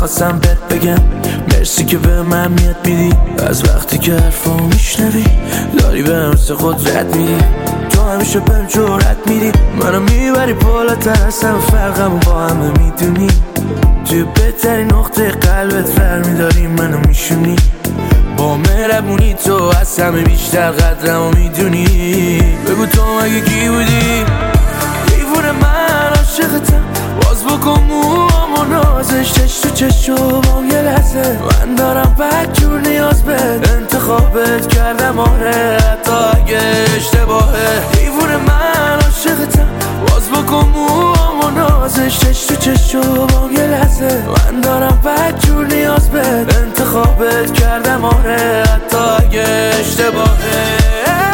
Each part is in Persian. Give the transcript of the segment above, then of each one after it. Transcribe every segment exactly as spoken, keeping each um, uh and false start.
خواستم بهت بگم مرسی که به من میاد میدی. از وقتی که حرفامو میشنوی داری به مثل قدرت میدی. تو همیشه بهم جرأت میدی، منو میبری بالاتر از همه فرقمو با همه میدونی. توی بهترین نقطه قلبت برمیداری منو میشونی. با مهربونی تو از همه بیشتر قدرمو میدونی. بگو تو مگه کی بودی؟ دیوونه من عاشقتم، باز بکن موامو نازش چش تو چش و بام یه لحظه. من دارم بدجور نیاز بهت، انتخابت کردم آره حتی اگه اشتباهه. دیوونه من عاشقتم، باز بکن موامو نازش چش تو چش و بام یه لحظه. من دارم بدجور نیاز بهت، انتخابت کردم آره حتی اگه اشتباهه.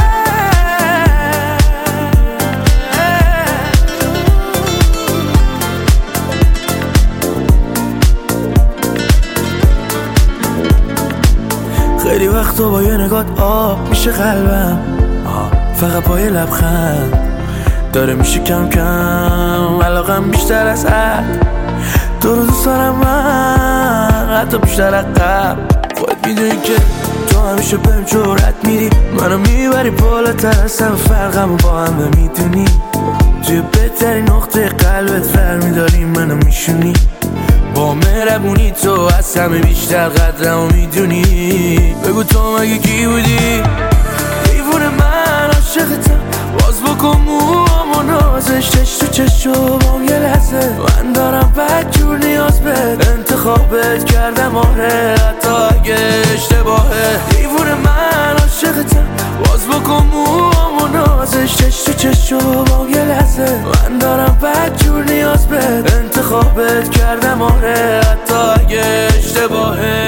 خیلی وقتا با یه نگات آب میشه قلبم، فقط با یه لبخند داره میشه کم کم علاقم بیشتر از حد. تو رو دوست دارم من حتی بیشتر از قبل. خودت میدونی که تو همیشه بهم جرأت میدی، منو میبری بالاتر از همه فرقمو با همه میدونی. توی بهترین نقطه قلبت برمیداری منو میشونی. با مهربونی تو از همه بیشتر قدرمو میدونی. بگو تو مگه کی بودی؟ دیوونه من عاشقتم، باز بکن موامو نازش چش تو چش و بام یه لحظه. من دارم بدجور نیاز بهت، انتخابت کردم آره حتی اگه اشتباهه. دیوونه من عاشقتم، باز بکن موامو نازش چش تو چش و بام یه لحظه. من دارم بدجور نیاز بهت، انتخابت کردم آره حتی اگه اشتباهه.